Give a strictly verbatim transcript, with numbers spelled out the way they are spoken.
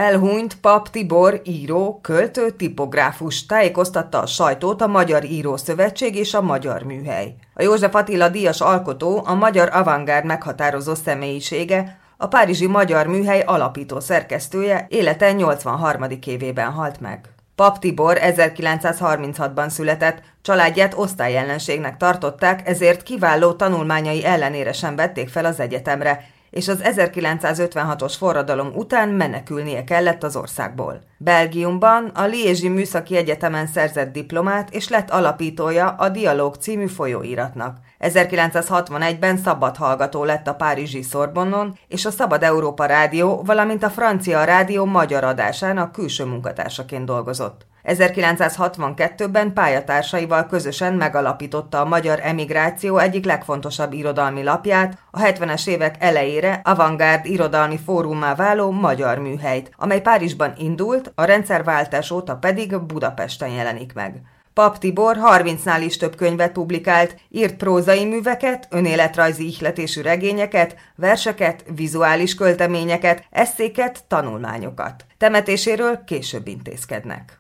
Elhunyt Papp Tibor író, költő, tipográfus, tájékoztatta a sajtót a Magyar Írószövetség és a Magyar Műhely. A József Attila díjas alkotó, a magyar avantgárd meghatározó személyisége, a párizsi Magyar Műhely alapító szerkesztője, élete nyolcvanharmadik évében halt meg. Papp Tibor ezerkilencszázharminchatban született, családját osztályellenségnek tartották, ezért kiváló tanulmányai ellenére sem vették fel az egyetemre, és az ezerkilencszázötvenhatos forradalom után menekülnie kellett az országból. Belgiumban a Liézsi Műszaki Egyetemen szerzett diplomát, és lett alapítója a Dialóg című folyóiratnak. ezerkilencszázhatvanegyben szabad hallgató lett a párizsi Sorbonnon, és a Szabad Európa Rádió, valamint a Francia Rádió magyar adásának külső munkatársaként dolgozott. ezerkilencszázhatvankettőben pályatársaival közösen megalapította a magyar emigráció egyik legfontosabb irodalmi lapját, a hetvenes évek elejére avantgárd irodalmi fórummá váló Magyar Műhelyt, amely Párizsban indult, a rendszerváltás óta pedig Budapesten jelenik meg. Papp Tibor harmincnál is több könyvet publikált, írt prózai műveket, önéletrajzi ihletésű regényeket, verseket, vizuális költeményeket, esszéket, tanulmányokat. Temetéséről később intézkednek.